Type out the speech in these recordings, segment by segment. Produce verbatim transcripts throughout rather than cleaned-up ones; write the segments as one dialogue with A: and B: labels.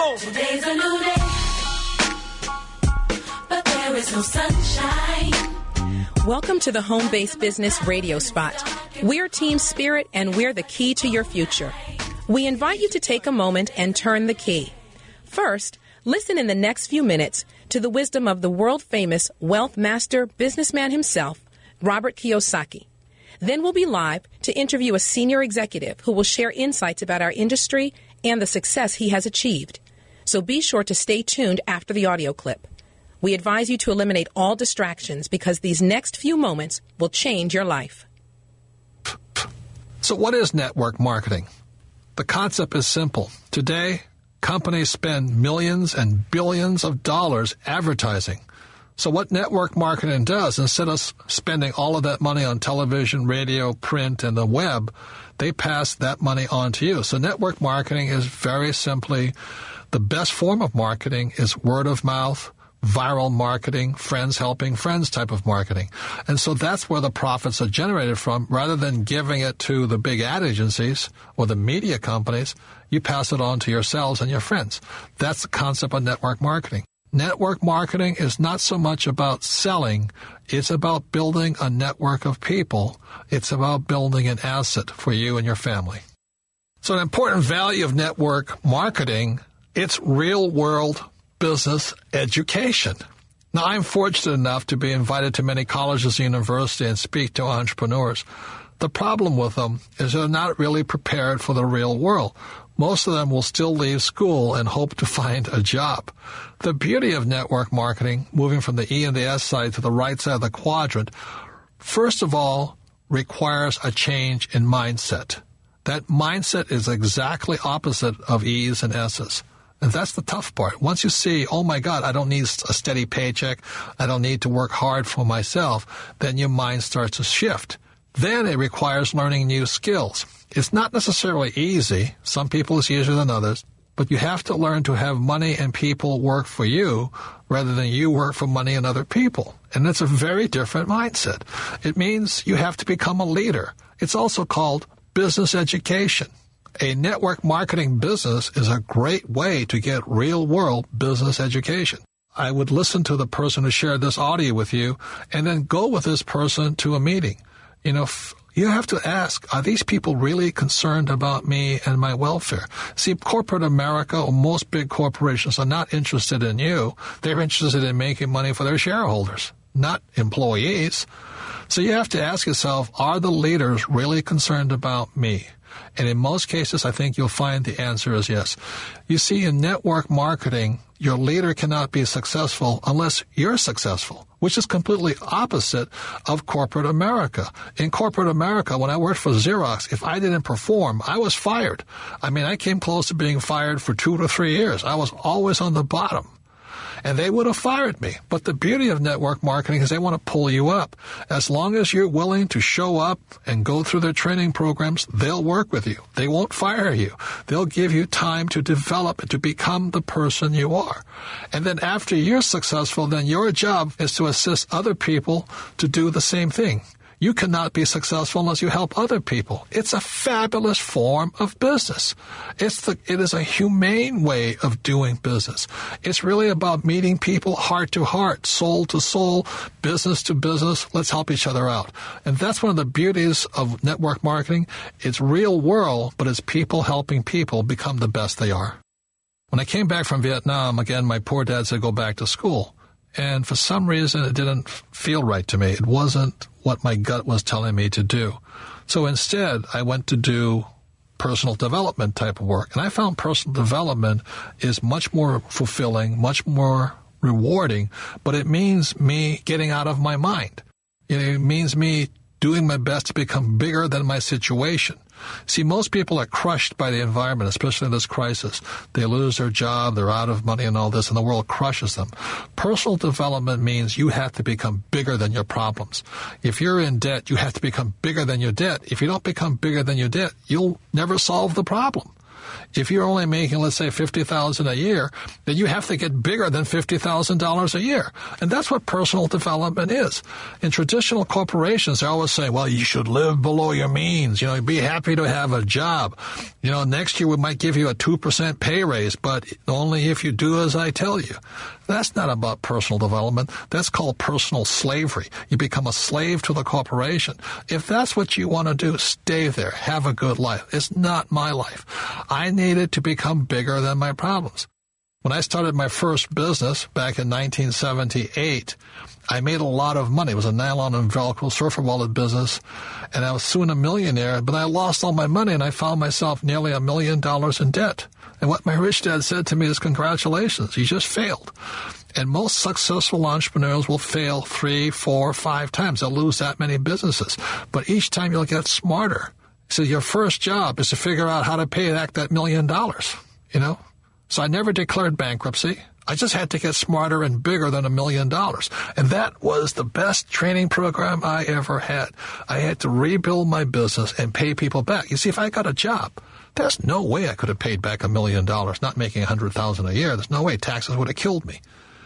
A: go.
B: Today's a new day, but there is no sunshine.
C: Welcome to the Home-Based Business Radio Spot. We're Team Spirit, and we're the key to your future. We invite you to take a moment and turn the key. First, listen in the next few minutes to the wisdom of the world-famous wealth master businessman himself, Robert Kiyosaki. Then we'll be live to interview a senior executive who will share insights about our industry and the success he has achieved. So be sure to stay tuned after the audio clip. We advise you to eliminate all distractions because these next few moments will change your life.
D: So what is network marketing? The concept is simple. Today, companies spend millions and billions of dollars advertising. So what network marketing does, instead of spending all of that money on television, radio, print, and the web, they pass that money on to you. So network marketing is very simply the best form of marketing is word of mouth, viral marketing, friends helping friends type of marketing. And so that's where the profits are generated from. Rather than giving it to the big ad agencies or the media companies, you pass it on to yourselves and your friends. That's the concept of network marketing. Network marketing is not so much about selling. It's about building a network of people. It's about building an asset for you and your family. So an important value of network marketing, it's real-world business education. Now, I'm fortunate enough to be invited to many colleges and universities and speak to entrepreneurs. The problem with them is they're not really prepared for the real world. Most of them will still leave school and hope to find a job. The beauty of network marketing, moving from the E and the S side to the right side of the quadrant, first of all, requires a change in mindset. That mindset is exactly opposite of E's and S's. And that's the tough part. Once you see, oh my God, I don't need a steady paycheck, I don't need to work hard for myself, then your mind starts to shift. Then it requires learning new skills. It's not necessarily easy. Some people it's easier than others. But you have to learn to have money and people work for you rather than you work for money and other people. And it's a very different mindset. It means you have to become a leader. It's also called business education. A network marketing business is a great way to get real-world business education. I would listen to the person who shared this audio with you and then go with this person to a meeting. You know, you have to ask, are these people really concerned about me and my welfare? See, corporate America or most big corporations are not interested in you. They're interested in making money for their shareholders, not employees. So you have to ask yourself, are the leaders really concerned about me? And in most cases, I think you'll find the answer is yes. You see, in network marketing, your leader cannot be successful unless you're successful, which is completely opposite of corporate America. In corporate America, when I worked for Xerox, if I didn't perform, I was fired. I mean, I came close to being fired for two to three years. I was always on the bottom. And they would have fired me. But the beauty of network marketing is they want to pull you up. As long as you're willing to show up and go through their training programs, they'll work with you. They won't fire you. They'll give you time to develop and to become the person you are. And then after you're successful, then your job is to assist other people to do the same thing. You cannot be successful unless you help other people. It's a fabulous form of business. It's the, it is a humane way of doing business. It's really about meeting people heart to heart, soul to soul, business to business. Let's help each other out. And that's one of the beauties of network marketing. It's real world, but it's people helping people become the best they are. When I came back from Vietnam, again, my poor dad said go back to school. And for some reason, it didn't feel right to me. It wasn't what my gut was telling me to do. So instead, I went to do personal development type of work. And I found personal development is much more fulfilling, much more rewarding, but it means me getting out of my mind. It means me doing my best to become bigger than my situation. See, most people are crushed by the environment, especially in this crisis. They lose their job, they're out of money and all this, and the world crushes them. Personal development means you have to become bigger than your problems. If you're in debt, you have to become bigger than your debt. If you don't become bigger than your debt, you'll never solve the problem. If you're only making, let's say, fifty thousand dollars a year, then you have to get bigger than fifty thousand dollars a year. And that's what personal development is. In traditional corporations, they always say, well, you should live below your means. You know, be happy to have a job. You know, next year we might give you a two percent pay raise, but only if you do as I tell you. That's not about personal development. That's called personal slavery. You become a slave to the corporation. If that's what you want to do, stay there. Have a good life. It's not my life. I needed to become bigger than my problems. When I started my first business back in nineteen seventy-eight, I made a lot of money. It was a nylon and Velcro surfer wallet business, and I was soon a millionaire, but I lost all my money, and I found myself nearly a million dollars in debt. And what my rich dad said to me is, congratulations, you just failed. And most successful entrepreneurs will fail three, four, five times. They'll lose that many businesses. But each time you'll get smarter. So your first job is to figure out how to pay back that million dollars, you know? So I never declared bankruptcy. I just had to get smarter and bigger than a million dollars. And that was the best training program I ever had. I had to rebuild my business and pay people back. You see, if I got a job, there's no way I could have paid back a million dollars, not making a hundred thousand a year. There's no way. Taxes would have killed me.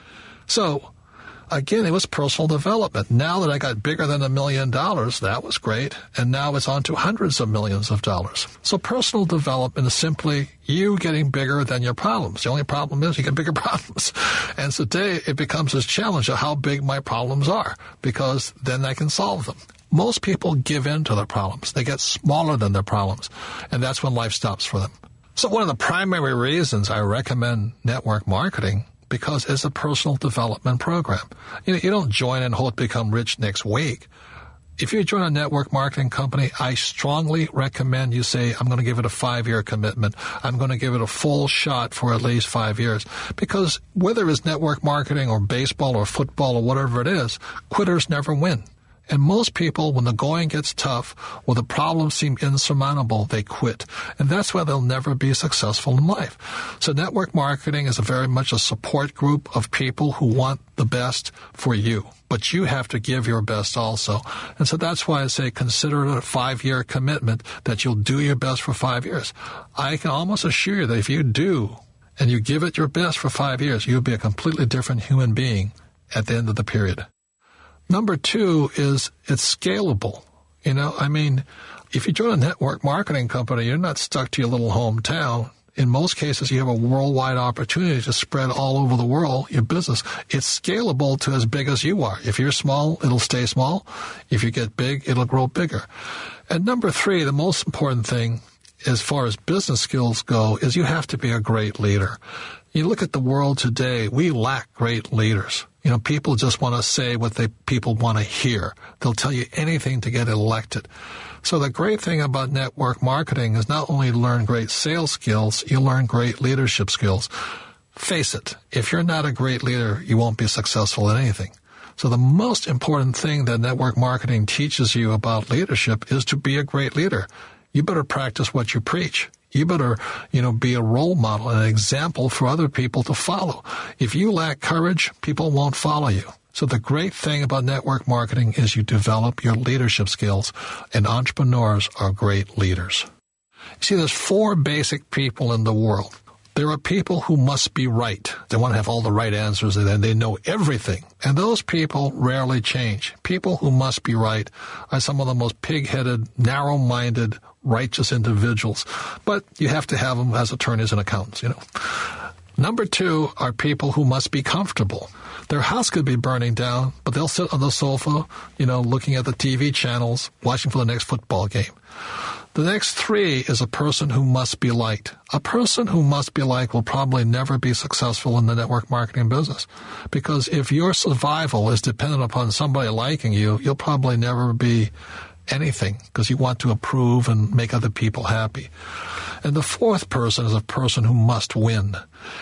D: So, again, it was personal development. Now that I got bigger than a million dollars, that was great. And now it's on to hundreds of millions of dollars. So personal development is simply you getting bigger than your problems. The only problem is you get bigger problems. And today it becomes this challenge of how big my problems are, because then I can solve them. Most people give in to their problems. They get smaller than their problems. And that's when life stops for them. So one of the primary reasons I recommend network marketing, because it's a personal development program. You know, you don't join and hope to become rich next week. If you join a network marketing company, I strongly recommend you say, I'm going to give it a five-year commitment. I'm going to give it a full shot for at least five years. Because whether it's network marketing or baseball or football or whatever it is, quitters never win. And most people, when the going gets tough or the problems seem insurmountable, they quit. And that's why they'll never be successful in life. So network marketing is a very much a support group of people who want the best for you. But you have to give your best also. And so that's why I say consider it a five-year commitment that you'll do your best for five years. I can almost assure you that if you do and you give it your best for five years, you'll be a completely different human being at the end of the period. Number two is it's scalable. You know, I mean, if you join a network marketing company, you're not stuck to your little hometown. In most cases, you have a worldwide opportunity to spread all over the world your business. It's scalable to as big as you are. If you're small, it'll stay small. If you get big, it'll grow bigger. And number three, the most important thing as far as business skills go is you have to be a great leader. You look at the world today, we lack great leaders. You know, people just want to say what they people want to hear. They'll tell you anything to get elected. So the great thing about network marketing is not only learn great sales skills, you learn great leadership skills. Face it, if you're not a great leader, you won't be successful in anything. So the most important thing that network marketing teaches you about leadership is to be a great leader. You better practice what you preach. You better, you know, be a role model, an example for other people to follow. If you lack courage, people won't follow you. So the great thing about network marketing is you develop your leadership skills, and entrepreneurs are great leaders. You see, there's four basic people in the world. There are people who must be right. They want to have all the right answers, and they know everything. And those people rarely change. People who must be right are some of the most pig-headed, narrow-minded, righteous individuals. But you have to have them as attorneys and accountants, you know. Number two are people who must be comfortable. Their house could be burning down, but they'll sit on the sofa, you know, looking at the T V channels, watching for the next football game. The next three is a person who must be liked. A person who must be liked will probably never be successful in the network marketing business. Because if your survival is dependent upon somebody liking you, you'll probably never be anything because you want to approve and make other people happy. And the fourth person is a person who must win.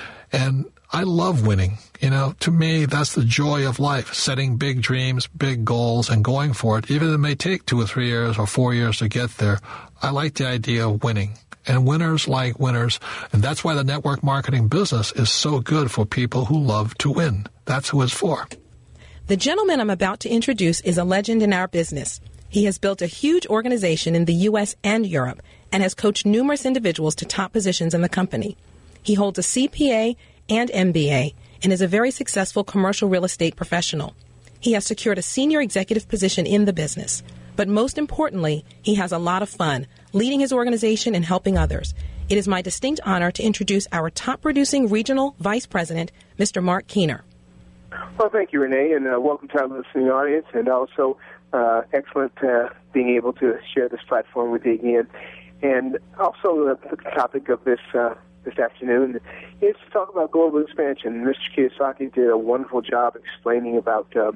D: And I love winning. You know, to me, that's the joy of life, setting big dreams, big goals, and going for it. Even if it may take two or three years or four years to get there, I like the idea of winning. And winners like winners. And that's why the network marketing business is so good for people who love to win. That's who it's for.
C: The gentleman I'm about to introduce is a legend in our business. He has built a huge organization in the U S and Europe and has coached numerous individuals to top positions in the company. He holds a C P A and M B A and is a very successful commercial real estate professional. He has secured a senior executive position in the business. But most importantly, he has a lot of fun leading his organization and helping others. It is my distinct honor to introduce our top-producing regional vice president, Mister Mark Keener.
A: Well, thank you, Renee, and uh, welcome to our listening audience, and also uh, excellent uh, being able to share this platform with you again. And also uh, the topic of this uh, this afternoon is to talk about global expansion. Mister Kiyosaki did a wonderful job explaining about uh,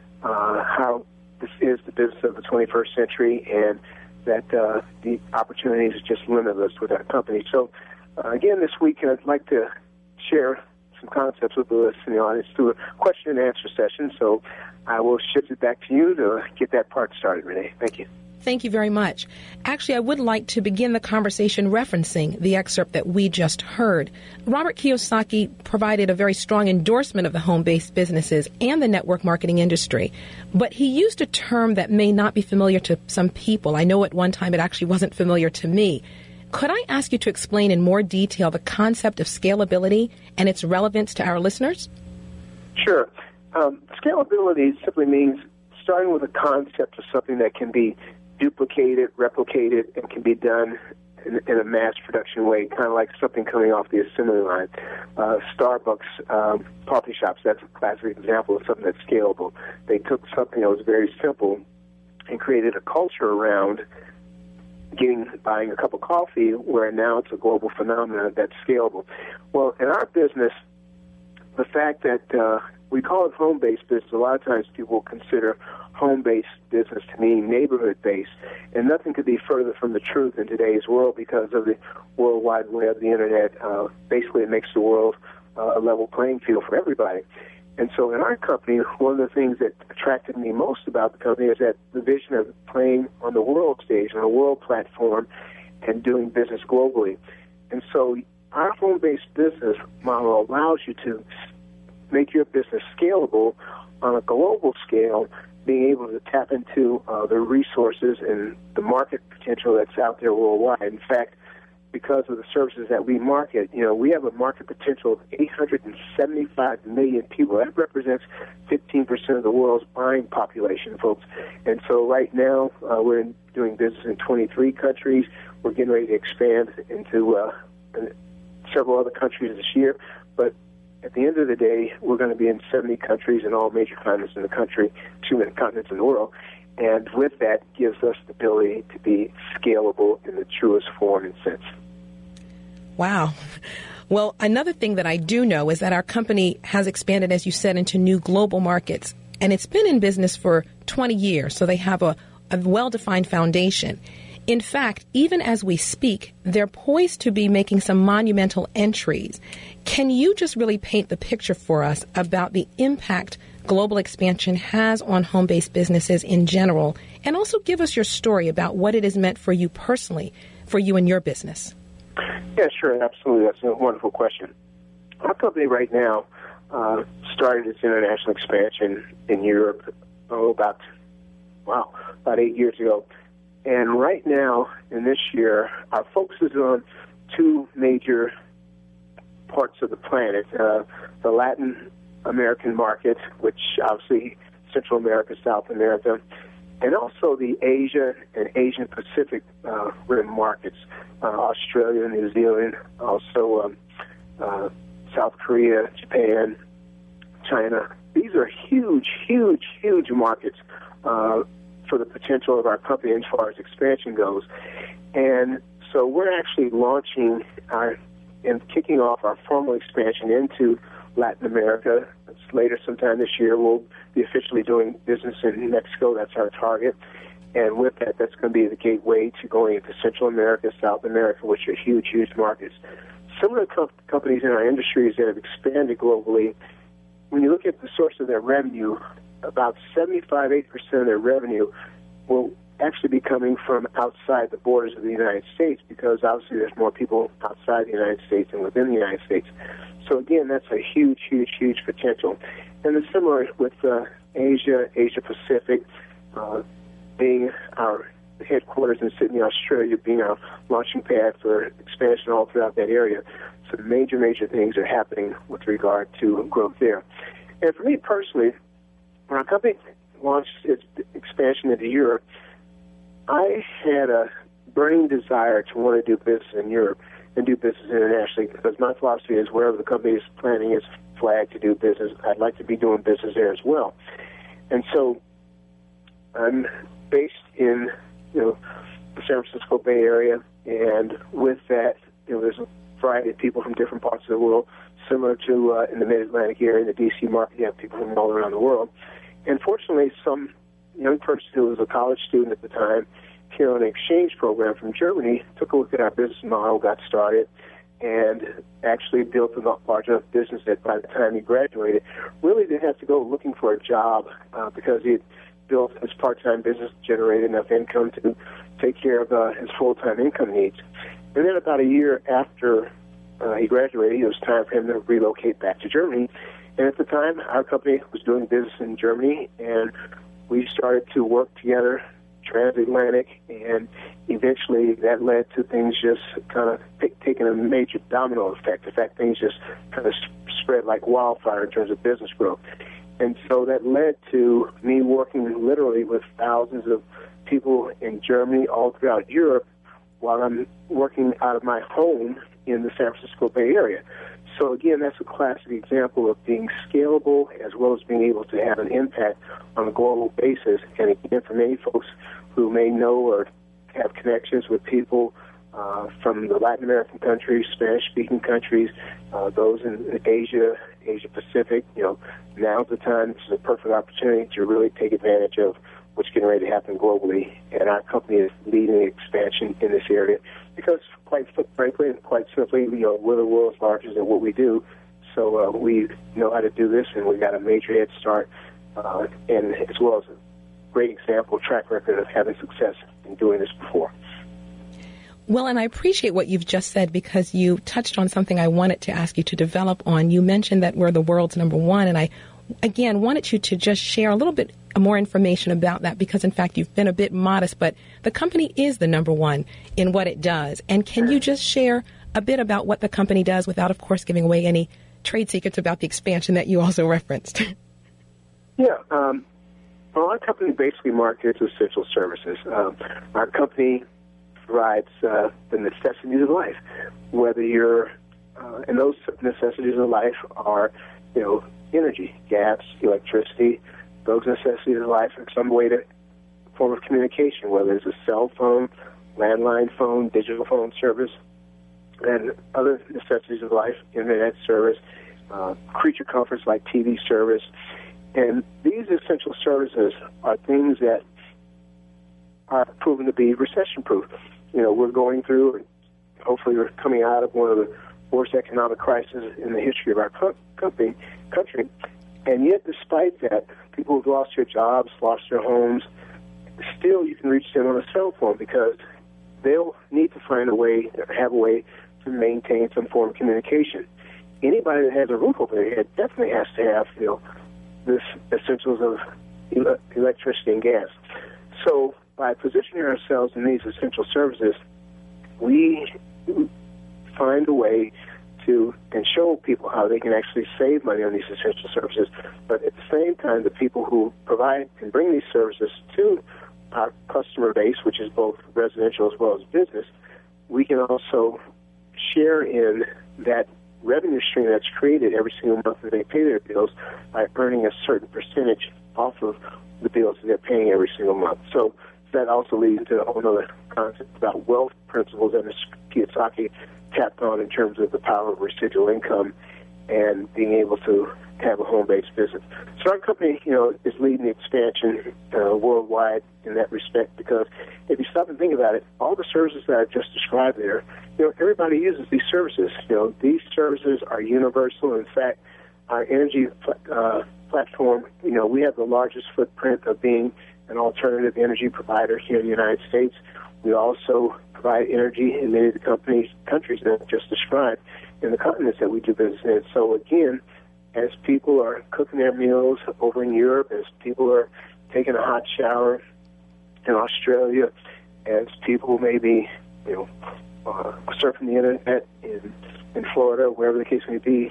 A: uh, how this is the business of the twenty-first century, and that uh, the opportunities are just limitless with our company. So, uh, again, this week I'd like to share some concepts with the listening audience through a question and answer session. So I will shift it back to you to get that part started, Renee. Thank you.
C: Thank you very much. Actually, I would like to begin the conversation referencing the excerpt that we just heard. Robert Kiyosaki provided a very strong endorsement of the home-based businesses and the network marketing industry, but he used a term that may not be familiar to some people. I know at one time it actually wasn't familiar to me. Could I ask you to explain in more detail the concept of scalability and its relevance to our listeners?
A: Sure. Um, scalability simply means starting with a concept of something that can be duplicated, replicated, and can be done in, in a mass production way, kind of like something coming off the assembly line. Uh, Starbucks um, coffee shops, that's a classic example of something that's scalable. They took something that was very simple and created a culture around getting buying a cup of coffee, where now it's a global phenomenon that's scalable. Well, in our business, the fact that uh, we call it home-based business, a lot of times people consider home-based business to mean neighborhood-based, and nothing could be further from the truth in today's world because of the World Wide Web, the Internet. Uh, basically, it makes the world uh, a level playing field for everybody. And so in our company, one of the things that attracted me most about the company is that the vision of playing on the world stage, on a world platform, and doing business globally. And so our home-based business model allows you to make your business scalable on a global scale, being able to tap into uh, the resources and the market potential that's out there worldwide. In fact, because of the services that we market, you know, we have a market potential of eight hundred seventy-five million people. That represents fifteen percent of the world's buying population, folks. And so right now, uh, we're in, doing business in twenty-three countries. We're getting ready to expand into uh, several other countries this year. But at the end of the day, we're going to be in seventy countries in all major continents in the country, two major continents in the world. And with that gives us the ability to be scalable in the truest form and sense.
C: Wow. Well, another thing that I do know is that our company has expanded, as you said, into new global markets. And it's been in business for twenty years, so they have a, a well-defined foundation. In fact, even as we speak, they're poised to be making some monumental entries. Can you just really paint the picture for us about the impact global expansion has on home-based businesses in general, and also give us your story about what it has meant for you personally, for you and your business?
A: Yeah, sure, absolutely. That's a wonderful question. Our company right now uh, started its international expansion in Europe, oh, about, wow, about eight years ago. And right now, in this year, our focus is on two major parts of the planet, uh, the Latin American market, which obviously Central America, South America, and also the Asia and Asian Pacific uh, rim markets, uh, Australia, New Zealand, also um, uh, South Korea, Japan, China. These are huge, huge, huge markets uh, for the potential of our company as far as expansion goes. And so we're actually launching our and kicking off our formal expansion into Latin America. It's later sometime this year. We'll be officially doing business in Mexico. That's our target. And with that, that's going to be the gateway to going into Central America, South America, which are huge, huge markets. Similar co- companies in our industries that have expanded globally, when you look at the source of their revenue, about seventy-five, eighty percent of their revenue will actually be coming from outside the borders of the United States, because obviously there's more people outside the United States than within the United States. So again, that's a huge, huge, huge potential. And it's similar with uh, Asia, Asia Pacific, uh, being our headquarters in Sydney, Australia, being our launching pad for expansion all throughout that area. So major, major things are happening with regard to growth there. And for me personally, when our company launched its expansion into Europe, I had a burning desire to want to do business in Europe and do business internationally, because my philosophy is wherever the company is planting its flag to do business, I'd like to be doing business there as well. And so I'm based in, you know, the San Francisco Bay Area, and with that, you know, there's a variety of people from different parts of the world, similar to uh, in the Mid-Atlantic area, in the D C market, you have people from all around the world. And fortunately, some young person who was a college student at the time here on an exchange program from Germany took a look at our business model, got started, and actually built a large enough business that by the time he graduated, really didn't have to go looking for a job uh, because he had built his part-time business, generated enough income to take care of uh, his full-time income needs. And then about a year after uh, he graduated, it was time for him to relocate back to Germany. And at the time, our company was doing business in Germany, and we started to work together transatlantic, and eventually that led to things just kind of taking a major domino effect. In fact, things just kind of spread like wildfire in terms of business growth. And so that led to me working literally with thousands of people in Germany, all throughout Europe, while I'm working out of my home in the San Francisco Bay Area. So again, that's a classic example of being scalable as well as being able to have an impact on a global basis. And again, for many folks who may know or have connections with people uh, from the Latin American countries, Spanish-speaking countries, uh, those in Asia, Asia Pacific, you know, now's the time. This is a perfect opportunity to really take advantage of what's getting ready to happen globally. And our company is leading the expansion in this area because, quite frankly and quite simply, you know, we're the world's largest at what we do. So uh, we know how to do this, and we've got a major head start, uh, and as well as a great example, track record of having success in doing this before.
C: Well, and I appreciate what you've just said because you touched on something I wanted to ask you to develop on. You mentioned that we're the world's number one, and I, again, wanted you to just share a little bit more information about that because, in fact, you've been a bit modest, but the company is the number one in what it does. And can you just share a bit about what the company does without, of course, giving away any trade secrets about the expansion that you also referenced?
A: Yeah. Um, well, our company basically markets essential services. Um, our company provides uh, the necessities of life, whether you're, uh, and those necessities of life are, you know, energy, gas, electricity. Those necessities of life are some way to form of communication, whether it's a cell phone, landline phone, digital phone service, and other necessities of life, internet service, uh, creature comforts like T V service. And these essential services are things that are proven to be recession-proof. You know, we're going through, hopefully we're coming out of one of the worst economic crises in the history of our co- company, country. And yet, despite that, people who've lost their jobs, lost their homes, still you can reach them on a cell phone because they'll need to find a way or have a way to maintain some form of communication. Anybody that has a roof over their head definitely has to have, you know, this essentials of ele- electricity and gas. So by positioning ourselves in these essential services, we find a way to and show people how they can actually save money on these essential services. But at the same time, the people who provide and bring these services to our customer base, which is both residential as well as business, we can also share in that revenue stream that's created every single month that they pay their bills by earning a certain percentage off of the bills that they're paying every single month. So that also leads to a whole other concept about wealth principles that Mister Kiyosaki tapped on in terms of the power of residual income and being able to have a home-based business. So our company, you know, is leading the expansion uh, worldwide in that respect because if you stop and think about it, all the services that I've just described there, you know, everybody uses these services. You know, these services are universal. In fact, our energy uh, platform, you know, we have the largest footprint of being an alternative energy provider here in the United States. We also provide energy in many of the companies, countries that I just described in the continents that we do business in. So again, as people are cooking their meals over in Europe, as people are taking a hot shower in Australia, as people may be, you know, uh, surfing the internet in, in Florida, wherever the case may be,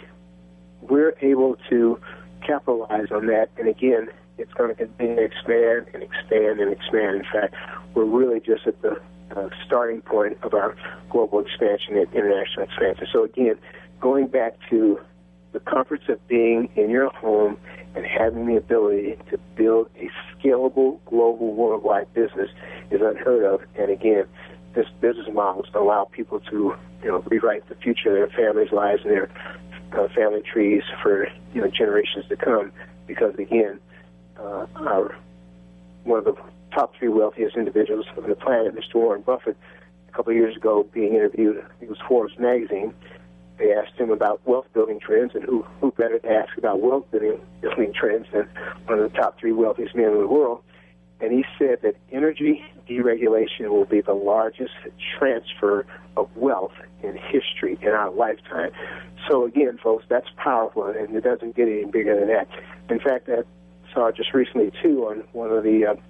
A: we're able to capitalize on that. And again, it's going to continue to expand and expand and expand. In fact, we're really just at the uh, starting point of our global expansion and international expansion. So again, going back to the comforts of being in your home and having the ability to build a scalable, global, worldwide business is unheard of. And again, this business model allow people to, you know, rewrite the future of their families' lives and their uh, family trees for, you know, generations to come. Because again, uh, our one of the top three wealthiest individuals on the planet, Mister Warren Buffett, a couple of years ago, being interviewed, I think it was Forbes magazine. They asked him about wealth-building trends, and who, who better to ask about wealth-building building trends than one of the top three wealthiest men in the world. And he said that energy deregulation will be the largest transfer of wealth in history in our lifetime. So again, folks, that's powerful, and it doesn't get any bigger than that. In fact, I saw just recently, too, on one of the uh,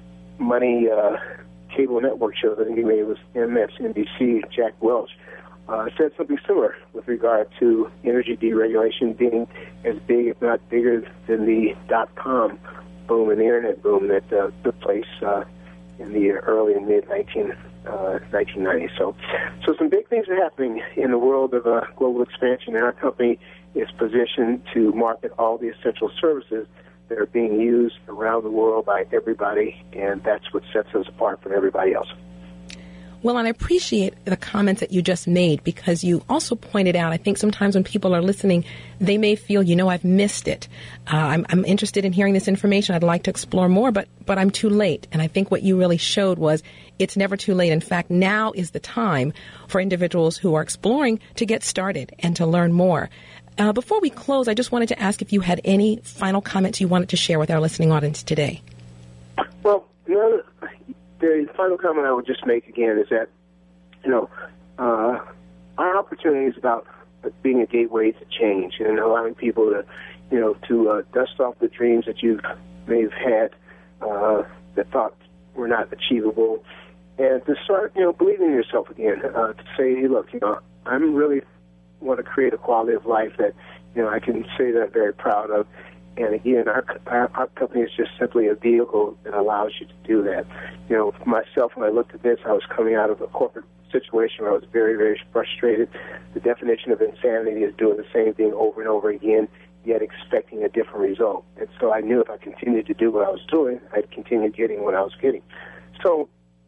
A: money uh, cable network shows, I think it was M S N B C, Jack Welch, Uh, said something similar with regard to energy deregulation being as big, if not bigger, than the dot-com boom and the internet boom that uh, took place uh, in the early and mid nineteen nineties. So, so some big things are happening in the world of uh, global expansion, and our company is positioned to market all the essential services that are being used around the world by everybody, and that's what sets us apart from everybody else.
C: Well, and I appreciate the comments that you just made, because you also pointed out, I think sometimes when people are listening, they may feel, you know, I've missed it. Uh, I'm, I'm interested in hearing this information. I'd like to explore more, but, but I'm too late. And I think what you really showed was it's never too late. In fact, now is the time for individuals who are exploring to get started and to learn more. Uh, before we close, I just wanted to ask if you had any final comments you wanted to share with our listening audience today.
A: Well, you know, the final comment I would just make again is that, you know, uh, our opportunity is about being a gateway to change and allowing people to, you know, to uh, dust off the dreams that you may have had uh, that thought were not achievable, and to start, you know, believing in yourself again. Uh, to say, hey, look, you know, I'm really want to create a quality of life that, you know, I can say that I'm very proud of. And again, our, our, our company is just simply a vehicle that allows you to do that. You know, for myself, when I looked at this, I was coming out of a corporate situation where I was very, very frustrated. The definition of insanity is doing the same thing over and over again, yet expecting a different result. And so I knew if I continued to do what I was doing, I'd continue getting what I was getting. So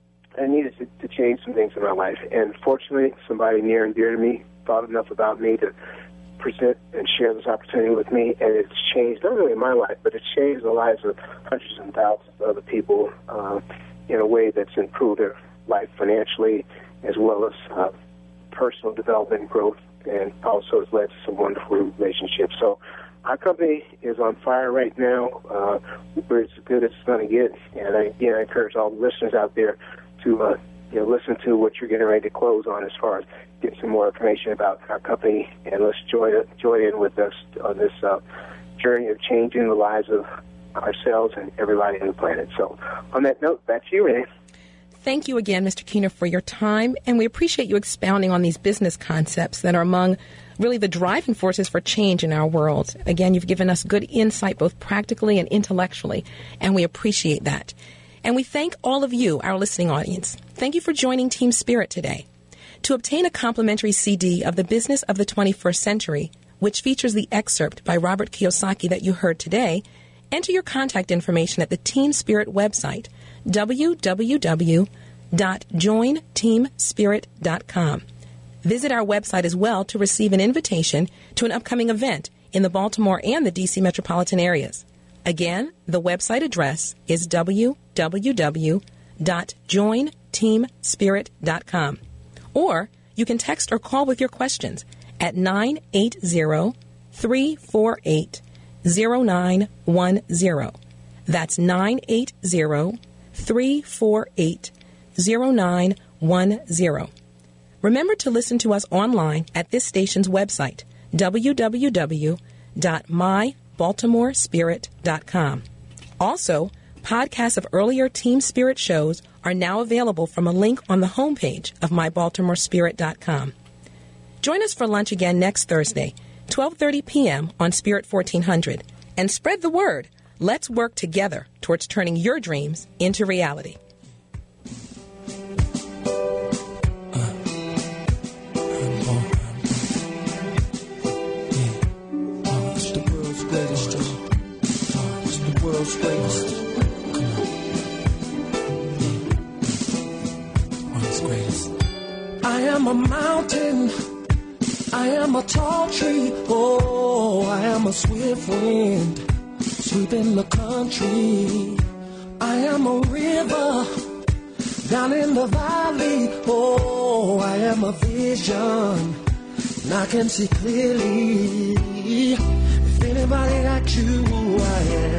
A: I needed to, to change some things in my life. And fortunately, somebody near and dear to me thought enough about me to present and share this opportunity with me, and it's changed not only my life, but it's changed the lives of hundreds and thousands of other people uh, in a way that's improved their life financially, as well as uh, personal development and growth, and also has led to some wonderful relationships. So our company is on fire right now. Uh, we're as good as it's going to get, and I, again, I encourage all the listeners out there to uh, you know, listen to what you're getting ready to close on as far as get some more information about our company, and let's join, join in with us on this uh, journey of changing the lives of ourselves and everybody on the planet. So on that note, back to you, Renee.
C: Thank you again, Mister Keener, for your time, and we appreciate you expounding on these business concepts that are among really the driving forces for change in our world. Again, you've given us good insight both practically and intellectually, and we appreciate that. And we thank all of you, our listening audience. Thank you for joining Team Spirit today. To obtain a complimentary C D of The Business of the twenty-first Century, which features the excerpt by Robert Kiyosaki that you heard today, enter your contact information at the Team Spirit website, w w w dot join team spirit dot com. Visit our website as well to receive an invitation to an upcoming event in the Baltimore and the D C metropolitan areas. Again, the website address is w w w dot join team spirit dot com. Or you can text or call with your questions at nine eight zero, three four eight, zero nine one zero. That's nine eight zero, three four eight, zero nine one zero. Remember to listen to us online at this station's website, w w w dot my baltimore spirit dot com. Also, Podcasts of earlier Team Spirit shows are now available from a link on the homepage of my baltimore spirit dot com. Join us for lunch again next Thursday, twelve thirty p.m. on Spirit fourteen hundred, and spread the word. Let's work together towards turning your dreams into reality.
E: World's greatest. World's greatest. I am a mountain. I am a tall tree. Oh, I am a swift wind sweeping the country. I am a river down in the valley. Oh, I am a vision and I can see clearly. If anybody asks you who I am,